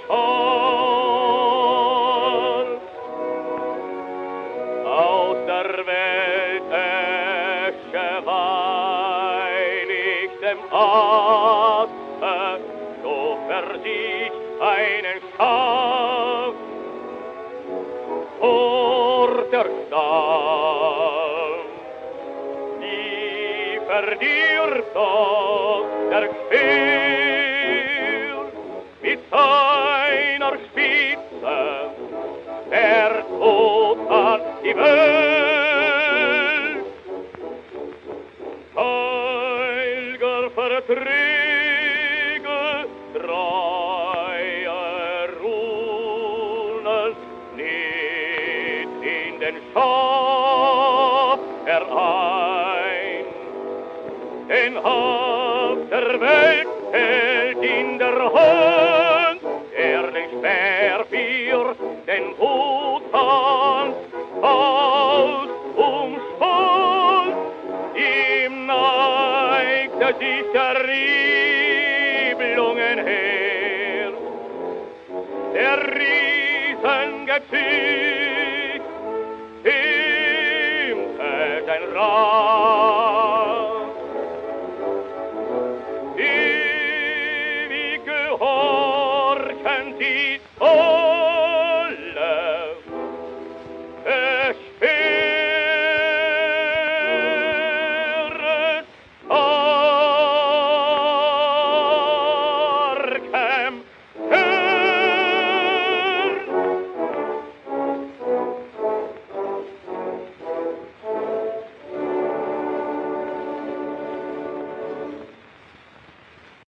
Schorf. Aus der Welt Esche weiligem Aste, so versieht einen Schaf. Vor der Stamm, die verdirbt aus der Speer, mit seiner Spitze der Tod an die Welt. Heilger Verträge, treue Runen, nicht in den Schaf herein. Den Haupt der Welt hält in der Hand, der den Speer für den Wohlstand aus umspannt. Ihm neigte sich der Riebelungen-Heer, der Riesengezücht stimmte sein Rat. Ewig gehorchen sie,